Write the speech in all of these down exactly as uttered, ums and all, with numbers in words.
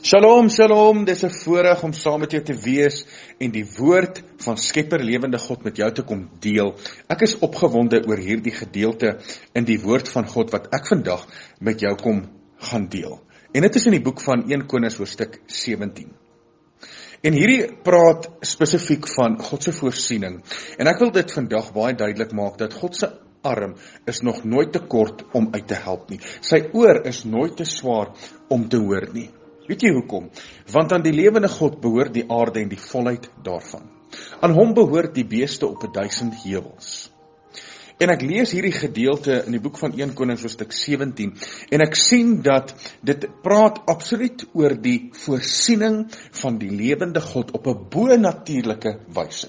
Shalom, shalom, dis 'n voorreg om saam met jou te wees en die woord van Skepper Lewende God met jou te kom deel. Ek is opgewonde oor hierdie gedeelte in die woord van God wat ek vandag met jou kom gaan deel. En dit is in die boek van Eerste Konings hoofstuk sewentien. En hierdie praat spesifiek van God se voorsiening. En ek wil dit vandag baie duidelik maak dat God se arm is nog nooit te kort om uit te help nie. Sy oor is nooit te swaar om te hoor nie. Weet jy hoekom? Want aan die lewende God behoort die aarde en die volheid daarvan. Aan hom behoort die beeste op 'n duisend heuwels. En ek lees hierdie gedeelte in die boek van Eerste Konings hoofstuk sewentien en ek sien dat dit praat absoluut oor die voorsiening van die lewende God op 'n bo-natuurlike wyse.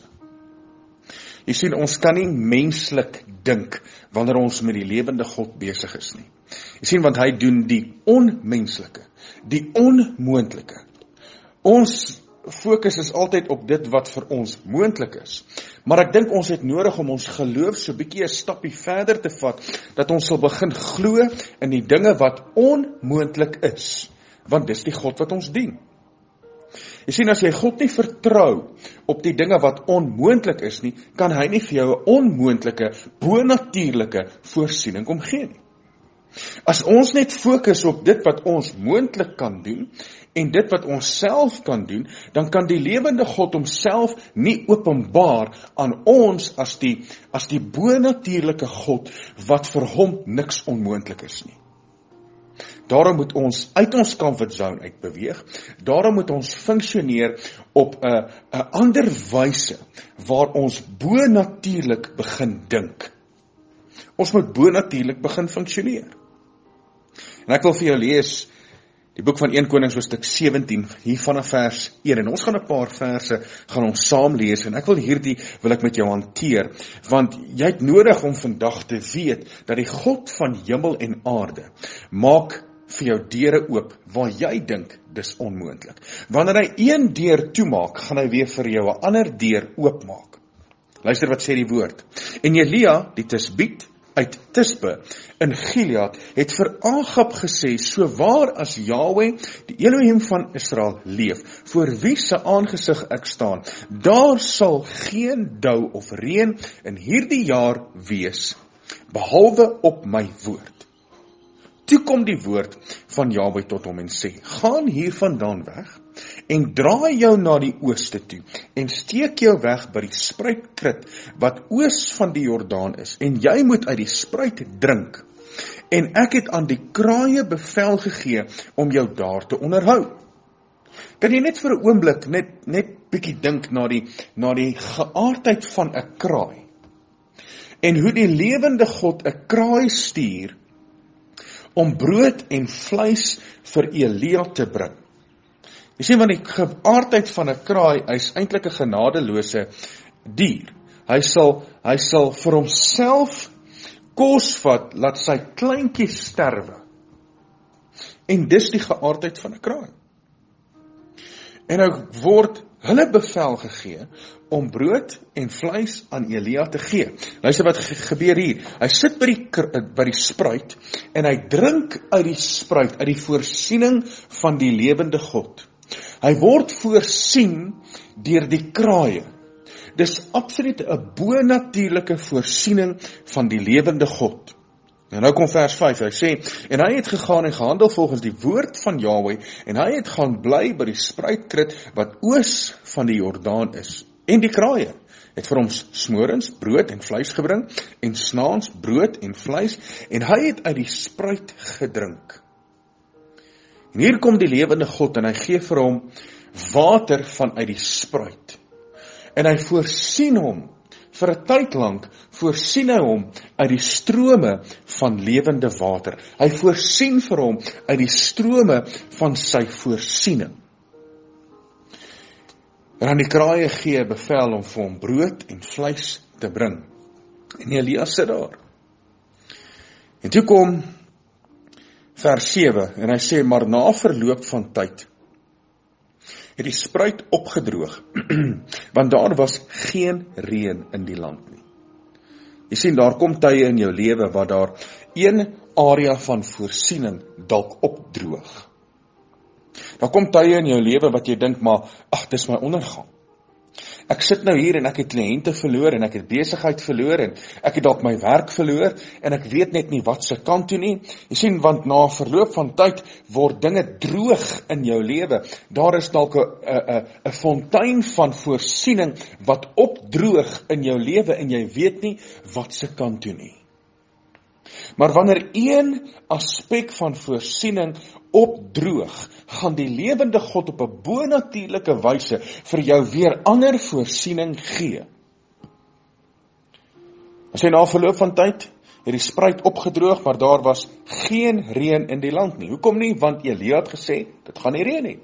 Jy sien, ons kan nie menslik dink wanneer ons met die lewende God besig is nie. Jy sien, want hy doen die onmenslike, die onmoontlike. Ons fokus is altyd op dit wat vir ons moontlik is. Maar ek dink ons het nodig om ons geloof so bietjie 'n stappie verder te vat, dat ons sal begin glo in die dinge wat onmoontlik is, want dis die God wat ons dien. Jy sien, as jy God nie vertrou op die dinge wat onmoontlik is nie, kan hy nie vir jou 'n onmoontlike, bo-natuurlike voorsiening kom gee nie. As ons net fokus op dit wat ons moontlik kan doen, en dit wat ons self kan doen, dan kan die lewende God homself nie openbaar aan ons as die, as die bo-natuurlike God, wat vir hom niks onmoontlik is nie. Daarom moet ons uit ons comfort zone uit beweeg, daarom moet ons funksioneer op 'n 'n ander wyse, waar ons bo-natuurlik begin dink. Ons moet bo-natuurlik begin funksioneer. En ek wil vir jou lees die boek van Eerste Konings hoofstuk sewentien, hier vanaf vers een, en ons gaan 'n paar verse, gaan ons saam lees, en ek wil hierdie, wil ek met jou hanteer, want jy het nodig om vandag te weet, dat die God van hemel en aarde, maak vir jou deure oop, waar jy dink, dis onmoontlik. Wanneer hy een deur toemaak, gaan hy weer vir jou 'n ander deur oopmaak. Luister wat sê die woord. En Elia, die Tisbiet, uit Tisbe in Gilead, het vir Agab gesê, so waar as Jahwe, die Elohim van Israel, leef, voor wie se aangesig ek staan, daar sal geen dou of reën in hierdie jaar wees, behalwe op my woord. Toe kom die woord van Jahwe tot hom en sê, gaan hier vandaan weg, en draai jou na die ooste toe, en steek jou weg by die spruitkrit, wat oos van die Jordaan is, en jy moet uit die spruit drink, en ek het aan die kraaie bevel gegee, om jou daar te onderhou. Kan jy net vir 'n oomblik, net, net bietjie dink na die, na die geaardheid van 'n kraai, en hoe die lewende God 'n kraai stuur, om brood en vleis vir Elia te bring. Jy sien, want die geaardheid van 'n kraai, hy is eintlik 'n genadeloose dier. Hy sal, hy sal vir homself kos vat, laat sy kleintjies sterwe. En dis die geaardheid van 'n kraai. En nou word hulle bevel gegee, om brood en vleis aan Elia te gee. Luister wat gebeur hier. Hy sit by die, by die spruit, en hy drink uit die spruit, uit die voorsiening van die lewende God. Hy word voorsien deur die kraaie. Dis absoluut 'n bo-natuurlike voorsiening van die lewende God. En nou kom vers vyf, hy sê, en hy het gegaan en gehandel volgens die woord van Jahwe, en hy het gaan bly by die spruitkrit, wat oos van die Jordaan is. En die kraaie het vir hom smorens brood en vleis gebring, en snaans brood en vleis, en hy het uit die spruit gedrink. En hier kom die lewende God, en hy gee vir hom water van uit die spruit. En hy voorsien hom, vir 'n tyd lank, voorsien hy hom uit die strome van lewende water. Hy voorsien vir hom uit die strome van sy voorsiening. En aan die kraaie gee bevel om vir hom brood en vleis te bring. En Elia sit daar. En toe kom vers sewe, en hy sê, maar na verloop van tyd, het die spruit opgedroog, want daar was geen reën in die land nie. Jy sien, daar kom tye in jou lewe, waar daar een area van voorsiening dalk opdroog. Daar kom tye in jou lewe wat jy dink, maar, ag, dis my ondergang. Ek sit nou hier en ek het kliënte verloor en ek het besigheid verloor en ek het dalk my werk verloor en ek weet net nie wat se kant toe nie. Jy sien, want na verloop van tyd word dinge droog in jou lewe. Daar is dalk 'n 'n 'n fontein van voorsiening wat opdroog in jou lewe en jy weet nie wat se kant toe nie. Maar wanneer een aspek van voorsiening opdroog, gaan die lewende God op 'n bonatuurlike wyse vir jou weer ander voorsiening gee. As jy na verloop van tyd, het die spruit opgedroog, maar daar was geen reën in die land nie. Hoekom nie? Want Elia het gesê, dit gaan nie reën nie.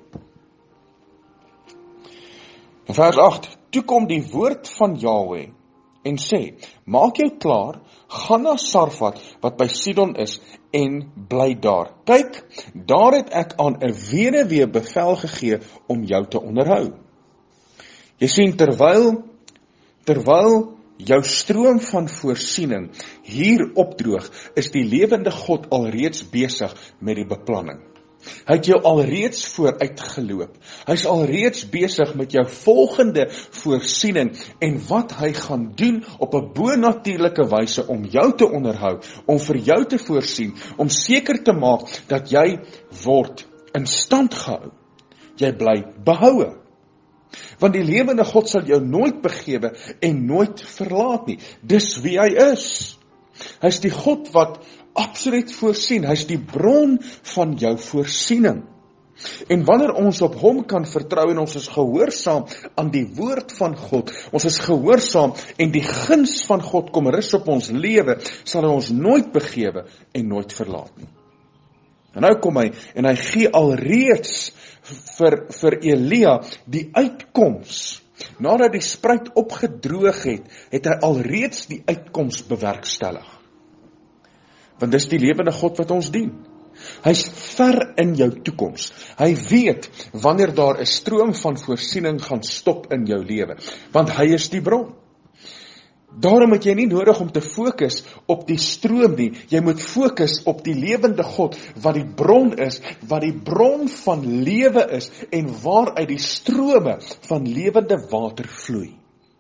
In vers agt, toe kom die woord van Jahweh en sê, maak jou klaar, gaan na Sarfat, wat by Sidon is, en bly daar. Kyk, daar het ek aan 'n weduwee bevel gegee om jou te onderhou. Jy sien, terwyl, terwyl jou stroom van voorsiening hier opdroog, is die lewende God alreeds besig met die beplanning. Hy het jou alreeds vooruit geloop. Hy is alreeds besig met jou volgende voorsiening en wat hy gaan doen op 'n bonatuurlike wyse om jou te onderhou, om vir jou te voorsien, om seker te maak dat jy word in stand gehou. Jy bly behoue. Want die lewende God sal jou nooit begewe en nooit verlaat nie. Dis wie hy is. Hy is die God wat absoluut voorsien. Hy is die bron van jou voorsiening. En wanneer ons op hom kan vertrou en ons is gehoorsaam aan die woord van God, ons is gehoorsaam en die guns van God kom rus op ons lewe, sal hy ons nooit begewe en nooit verlaat nie. En nou kom hy en hy gee alreeds vir, vir Elia die uitkoms. Nadat die spruit opgedroog het, het hy alreeds die uitkoms bewerkstellig. Want dis die lewende God wat ons dien. Hy's ver in jou toekoms. Hy weet wanneer daar 'n stroom van voorsiening gaan stop in jou lewe, want hy is die bron. Daarom het jy nie nodig om te fokus op die stroom nie, jy moet fokus op die lewende God, wat die bron is, wat die bron van lewe is, en waaruit die strome van lewende water vloei.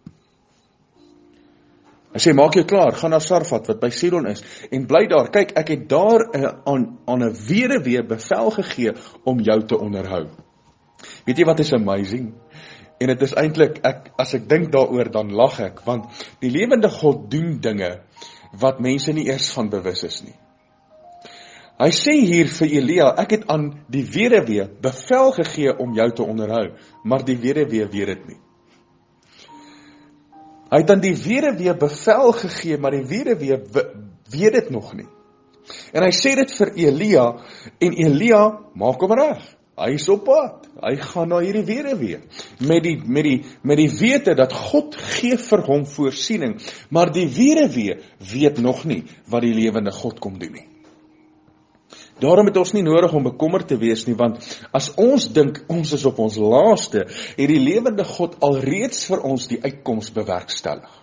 Hy sê, maak jou klaar, gaan na Sarfat, wat by Sidon is, en bly daar. Kyk, ek het daar uh, aan, aan 'n weduwee bevel gegee om jou te onderhou. Weet jy wat is amazing? En dit is eintlik, ek, as ek dink daaroor, dan lag ek, want die lewende God doen dinge wat mense nie eers van bewus is nie. Hy sê hier vir Elia, ek het aan die weduwee bevel gegee om jou te onderhou, maar die weduwee weet dit nie. Hy het aan die weduwee bevel gegee, maar die weduwee weet dit nog nie. En hy sê dit vir Elia, en Elia maak hom reg. Hy is op pad. Hy gaan na hierdie weduwee met die met die met die wete dat God gee vir hom voorsiening, maar die weduwee weet nog nie wat die lewende God kom doen nie. Daarom het ons nie nodig om bekommerd te wees nie, want as ons dink ons is op ons laaste, het die lewende God alreeds vir ons die uitkoms bewerkstellig.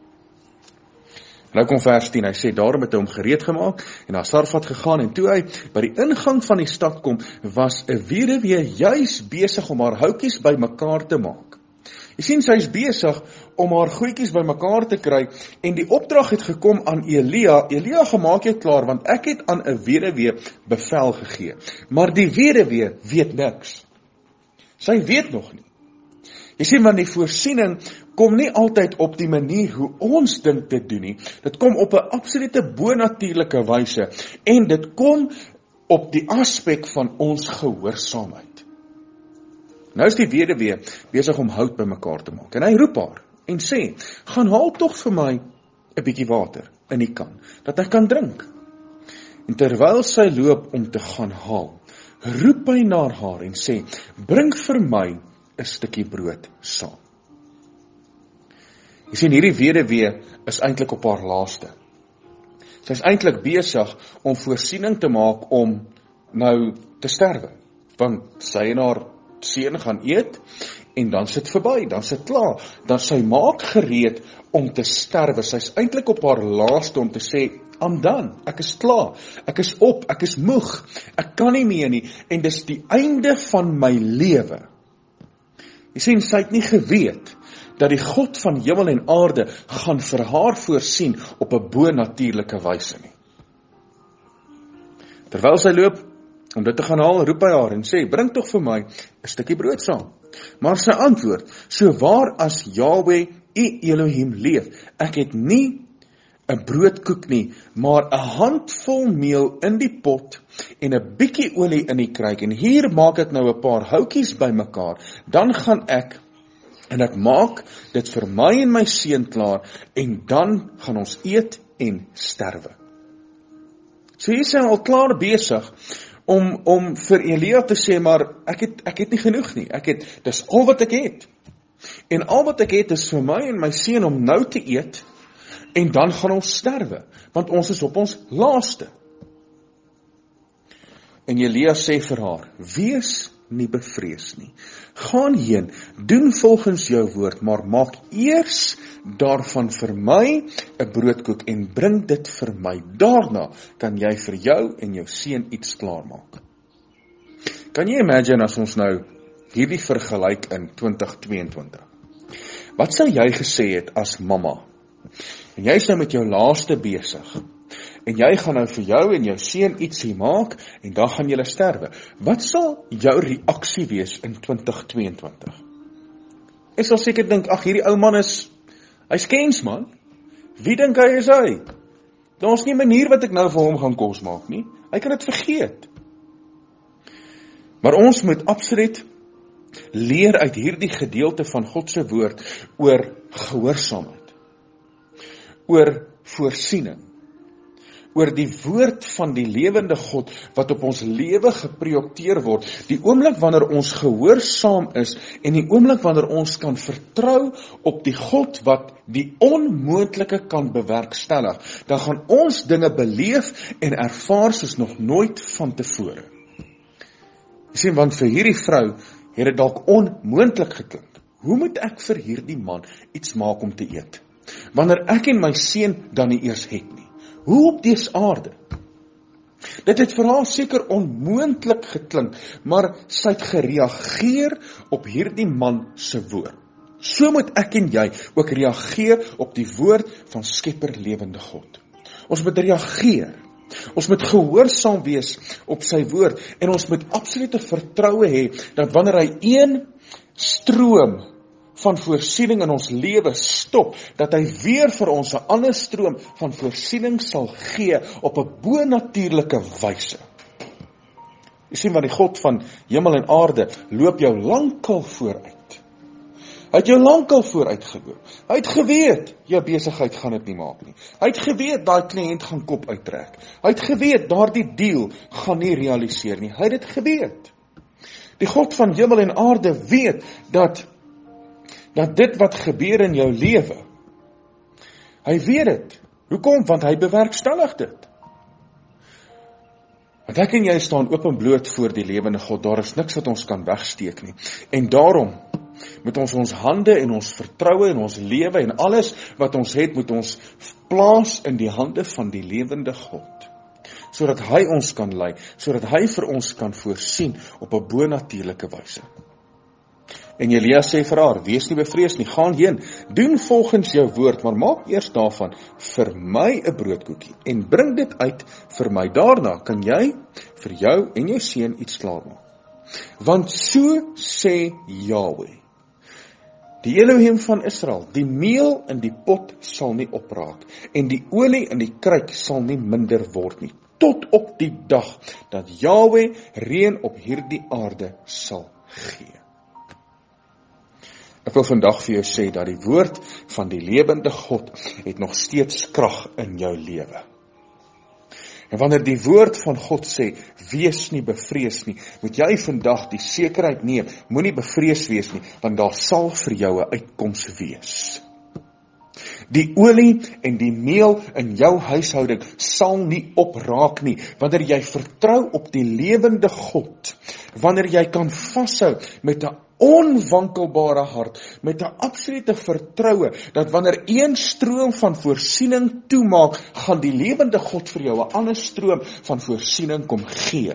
Nou kom vers tien, hy sê, daarom het hy hom gereed gemaak en na Sarfat gegaan, en toe hy by die ingang van die stad kom, was 'n weduwee juis besig om haar houtjies by mekaar te maak. Jy sien, sy is besig om haar goedjies by mekaar te kry, en die opdrag het gekom aan Elia, Elia, gemaak jy klaar, want ek het aan 'n weduwee bevel gegee. Maar die weduwee weet niks. Sy weet nog nie. Jy sien, want die voorsiening kom nie altyd op die manier hoe ons dink dit doen nie. Dit kom op 'n absolute bonatuurlike wyse, en dit kom op die aspek van ons gehoorsaamheid. Nou is die weduwee besig om hout by mekaar te maak, en hy roep haar, en sê, gaan haal tog vir my 'n bietjie water in die kan, dat ek kan drink. En terwyl sy loop om te gaan haal, roep hy na haar en sê, bring vir my 'n stukkie brood saam. Jy sien, hierdie weduwee is eintlik op haar laaste. Sy is eintlik besig om voorsiening te maak om nou te sterwe, want sy en haar seun gaan eet, en dan sit verby, dan sit klaar, dan sy maak gereed om te sterwe. Sy is eintlik op haar laaste om te sê, I'm done, ek is klaar, ek is op, ek is moeg, ek kan nie meer nie, en dis die einde van my lewe. Jy sien, sy het nie geweet, dat die God van hemel en aarde, gaan vir haar voorsien, op 'n bo-natuurlike wyse nie. Terwyl sy loop, om dit te gaan haal, roep hy haar en sê, bring tog vir my, 'n stukkie brood saam. Maar sy antwoord, so waar as Yahweh, U Elohim leef, ek het nie 'n broodkoek nie, maar 'n handvol meel in die pot en 'n bietjie olie in die kruik. En hier maak ek nou 'n paar houtjies bymekaar. Dan gaan ek en ek maak dit vir my en my seun klaar en dan gaan ons eet en sterwe. So hier is hy al klaar besig om om vir Elia te sê, maar ek het ek het nie genoeg nie. Ek het dis al wat ek het. En al wat ek het is vir my en my seun om nou te eet. En dan gaan ons sterwe, want ons is op ons laaste. En Elia sê vir haar, wees nie bevrees nie. Gaan heen, doen volgens jou woord, maar maak eers daarvan vir my 'n broodkoek en bring dit vir my. Daarna kan jy vir jou en jou seun iets klaarmaak. Kan jy imagine as ons nou hierdie vergelyk in twintig tweeëntwintig? Wat sou jy gesê het as mamma? En jy is nou met jou laaste besig, en jy gaan nou vir jou en jou seun ietsie maak, en dan gaan julle sterwe. Wat sal jou reaksie wees in twintig tweeëntwintig? Ek sal seker dink, ag hierdie ou man is, hy's kens man, wie dink hy is hy? Daar's nie 'n manier wat ek nou vir hom gaan kos maak nie, hy kan dit vergeet. Maar ons moet absoluut leer uit hierdie gedeelte van God se woord, oor gehoorsaamheid, oor voorsiening, oor die woord van die lewende God, wat op ons lewe geprojekteer word, die oomblik wanneer ons gehoorsaam is, en die oomblik wanneer ons kan vertrou op die God, wat die onmoontlike kan bewerkstellig, dan gaan ons dinge beleef, en ervaar soos nog nooit van tevore. Jy sien, want vir hierdie vrou, het dit dalk onmoontlik geklink. Hoe moet ek vir hierdie man iets maak om te eet? Wanneer ek en my seun dan nie eers het nie. Hoe op dese aarde? Dit het vir haar seker onmoontlik geklink, maar sy het gereageer op hierdie man se woord. So moet ek en jy ook reageer op die woord van Skepper lewende God. Ons moet reageer. Ons moet gehoorsaam wees op sy woord, en ons moet absolute vertroue hê, dat wanneer hy een stroom van voorsiening in ons lewe stop, dat hy weer vir ons 'n ander stroom van voorsiening sal gee, op 'n bo-natuurlike wyse. Jy sien, want die God van hemel en aarde, loop jou lankal vooruit. Hy het jou lankal vooruit geloop. Hy het geweet, jou besigheid gaan dit nie maak nie. Hy het geweet, daai kliënt gaan kop uittrek. Hy het geweet, daardie deal gaan nie realiseer nie. Hy het dit geweet. Die God van hemel en aarde weet, dat, dat dit wat gebeur in jou lewe, hy weet dit. Hoekom? Want hy bewerkstellig dit. Want ek en jy staan openbloot voor die lewende God, daar is niks wat ons kan wegsteek nie. En daarom, moet ons ons hande en ons vertroue en ons lewe en alles wat ons het, moet ons plaas in die hande van die lewende God, sodat hy ons kan lei, sodat hy vir ons kan voorsien op 'n bo-natuurlike wyse. En Elia sê vir haar, wees nie bevrees nie, gaan heen, doen volgens jou woord, maar maak eers daarvan vir my 'n broodkoekie en bring dit uit vir my. Daarna kan jy vir jou en jou seun iets klaarmaak. Want so sê Yahweh, die Elohim van Israel, die meel in die pot sal nie opraak, en die olie in die kruik sal nie minder word nie, tot op die dag, dat Yahweh reën op hierdie aarde sal gee. Ek wil vandag vir jou sê, dat die woord van die lewende God, het nog steeds krag in jou lewe. En wanneer die woord van God sê, wees nie bevrees nie, moet jy vandag die sekerheid neem, moenie bevrees wees nie, want daar sal vir jou 'n uitkoms wees. Die olie en die meel in jou huishouding sal nie opraak nie, wanneer jy vertrou op die lewende God, wanneer jy kan vashou met 'n onwankelbare hart, met 'n absolute vertroue, dat wanneer een stroom van voorsiening toemaak, gaan die lewende God vir jou 'n ander stroom van voorsiening kom gee.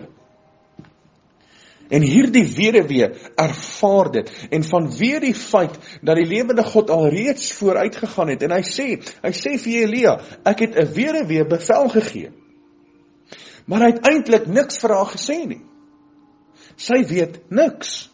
En hierdie weduwee ervaar dit, en vanweë die feit, dat die lewende God alreeds vooruit gegaan het, en hy sê, hy sê vir Elia, ek het 'n weduwee bevel gegee, maar hy het eintlik niks vir haar gesê nie. Sy weet niks.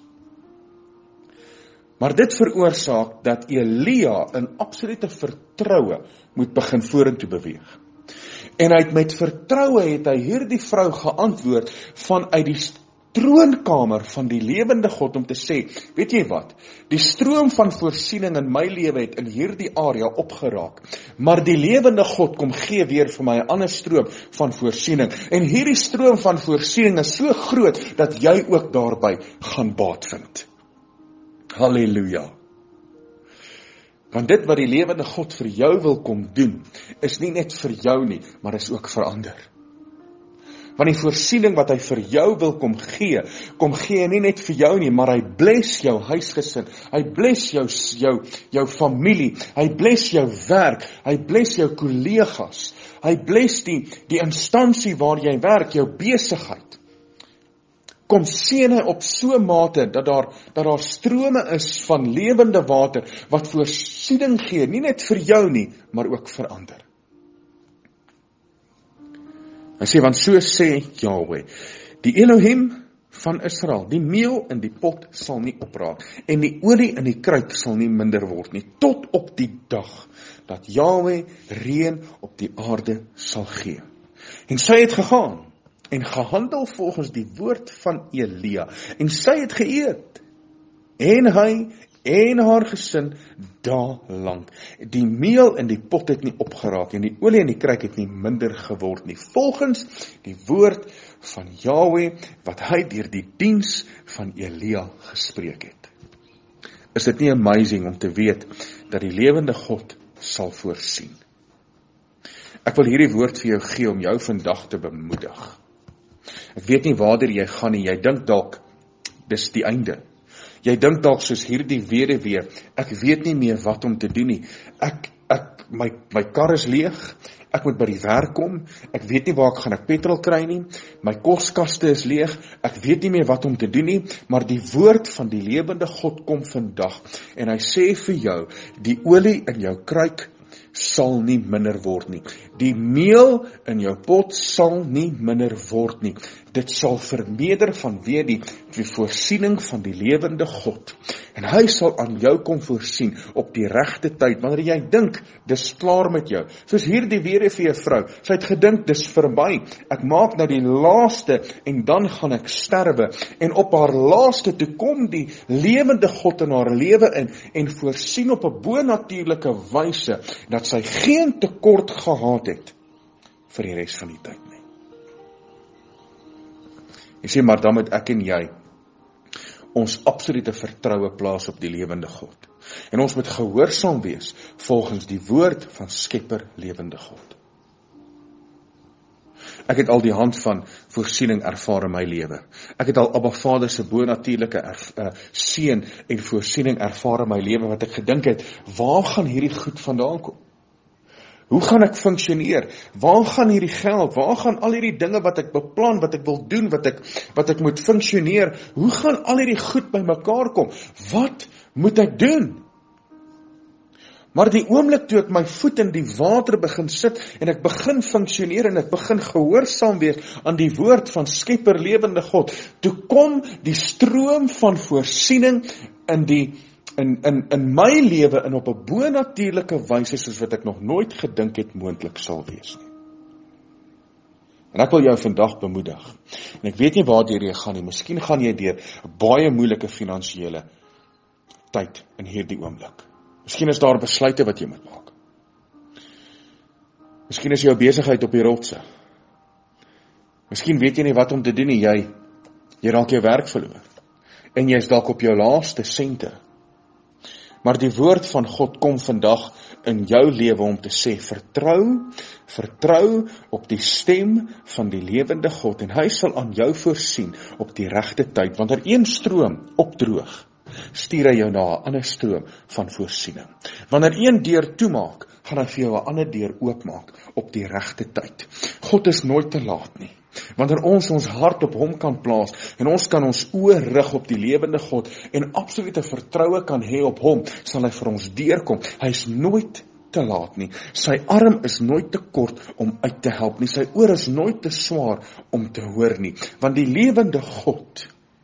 Maar dit veroorsaak dat Elia in absolute vertroue moet begin vorentoe beweeg. En hy het met vertroue het hy hierdie vrou geantwoord vanuit die troonkamer van die lewende God om te sê, weet jy wat, die stroom van voorsiening in my lewe het in hierdie area opgeraak, maar die lewende God kom gee weer vir my 'n ander stroom van voorsiening, en hierdie stroom van voorsiening is so groot, dat jy ook daarby gaan baat vind. Halleluja. Want dit wat die lewende God vir jou wil kom doen, is nie net vir jou nie, maar is ook vir ander. Want die voorsiening wat hy vir jou wil kom gee, kom gee nie net vir jou nie, maar hy bless jou huisgesin, hy bless jou, jou, jou familie, hy bless jou werk, hy bless jou kollegas, hy bless die, die instansie waar jy werk, jou besigheid. Kom seën hy op so 'n mate, dat daar, dat daar strome is van lewende water, wat voorsiening gee, nie net vir jou nie, maar ook vir ander. Hy sê, want so sê Yahweh, die Elohim van Israel, die meel in die pot sal nie opraak, en die olie in die kruik sal nie minder word nie, tot op die dag, dat Yahweh reën op die aarde sal gee. En sy het gegaan, en gehandel volgens die woord van Elia, en sy het geëet, en hy, en haar gesin, daar lang. Die meel in die pot het nie opgeraak, en die olie in die kruik het nie minder geword nie, volgens die woord van Yahweh, wat hy deur die diens van Elia gespreek het. Is dit nie amazing om te weet, dat die lewende God sal voorsien? Ek wil hierdie woord vir jou gee, om jou vandag te bemoedig. Ek weet nie waarder jy gaan nie, jy dink dalk, dis die einde. Jy dink dalk soos hierdie weduwee, ek weet nie meer wat om te doen nie. Ek, ek, my, my kar is leeg, ek moet by die werk kom, ek weet nie waar ek gaan ek petrol kry nie, my koskaste is leeg, ek weet nie meer wat om te doen nie, maar die woord van die lewende God kom vandag, en hy sê vir jou, die olie in jou kruik sal nie minder word nie. Die meel in jou pot sal nie minder word nie. Dit sal vermeerder vanweë die, die voorsiening van die lewende God. En hy sal aan jou kom voorsien op die regte tyd, wanneer jy dink, dis klaar met jou. Soos hierdie weduwee vrou, sy het gedink, dis verby, ek maak nou die laaste, en dan gaan ek sterwe. En op haar laaste toe kom die lewende God in haar lewe in, en voorsien op 'n bonatuurlike wyse, dat sy geen tekort gehad het, vir die res van die tyd nie. Jy sê, maar dan moet ek en jy ons absolute vertroue plaas op die lewende God. En ons moet gehoorsaam wees volgens die woord van Skepper lewende God. Ek het al die hand van voorsiening ervaar in my lewe. Ek het al Abba Vader se bonatuurlike uh, seën en voorsiening ervaar in my lewe, wat ek gedink het, waar gaan hierdie goed vandaan kom? Hoe gaan ek funksioneer? Waar gaan hierdie geld? Waar gaan al hierdie dinge wat ek beplan, wat ek wil doen, wat ek, wat ek moet funksioneer? Hoe gaan al hierdie goed by mekaar kom? Wat moet ek doen? Maar die oomblik toe ek my voet in die water begin sit, en ek begin funksioneer, en ek begin gehoorsaam wees aan die woord van Skepper lewende God, toe kom die stroom van voorsiening in die In, in, in my lewe en op 'n bonatuurlike wyse, soos wat ek nog nooit gedink het moontlik sal wees nie. En ek wil jou vandag bemoedig, en ek weet nie waartoe jy gaan nie, miskien gaan jy deur 'n baie moeilike finansiële tyd in hierdie oomblik. Miskien is daar besluite wat jy moet maak. Miskien is jou besigheid op die rotse. Miskien weet jy nie wat om te doen nie, jy, jy raak jou werk verloor, en jy is dalk op jou laaste sente. Maar die woord van God kom vandag in jou lewe om te sê, vertrou, vertrou op die stem van die lewende God, en hy sal aan jou voorsien op die regte tyd, wanneer een stroom opdroog, stuur hy jou na 'n ander stroom van voorsiening. Wanneer een deur toemaak, gaan hy vir jou 'n ander deur oopmaak op die regte tyd. God is nooit te laat nie. Wanneer ons ons hart op hom kan plaas en ons kan ons oë rig op die lewende God en absolute vertroue kan hê op hom, sal hy vir ons deurkom. Hy is nooit te laat nie. Sy arm is nooit te kort om uit te help nie. Sy oor is nooit te swaar om te hoor nie. Want die lewende God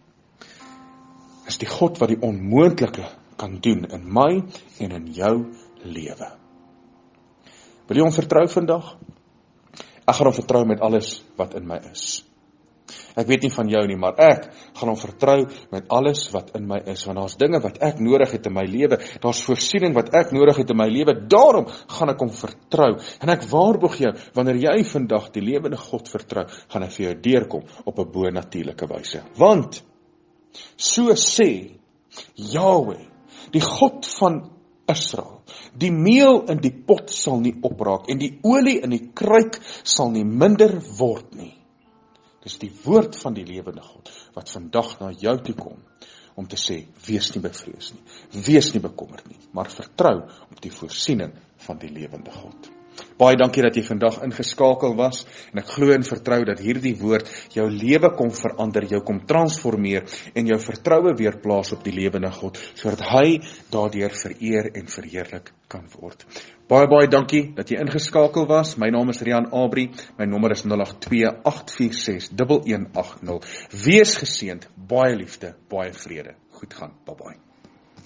is die God wat die onmoontlike kan doen in my en in jou lewe. Wil jy hom vertrou vandag? Ek gaan hom vertrou met alles wat in my is. Ek weet nie van jou nie, maar ek gaan hom vertrou met alles wat in my is, want daar's dinge wat ek nodig het in my lewe, daar's voorsiening wat ek nodig het in my lewe, daarom gaan ek hom vertrou, en ek waarborg jou, wanneer jy vandag die lewende God vertrou, gaan hy vir jou deurkom op 'n bo-natuurlike wyse, want, so sê Yahweh, die God van Israel, die meel in die pot sal nie opraak, en die olie in die kruik sal nie minder word nie. Dis die woord van die lewende God, wat vandag na jou toe kom, om te sê, wees nie bevrees nie, wees nie bekommerd nie, maar vertrou op die voorsiening van die lewende God. Baie dankie dat jy vandag ingeskakel was, en ek glo en vertrou dat hierdie woord jou lewe kom verander, jou kom transformeer, en jou vertroue weer plaas op die lewende God, sodat hy daardeur vereer en verheerlik kan word. Baie, baie dankie dat jy ingeskakel was. My naam is Rian Abri, my nommer is nul agt twee, agt vier ses, een een agt nul. Wees geseënd, baie liefde, baie vrede. Goed gaan, bye bye.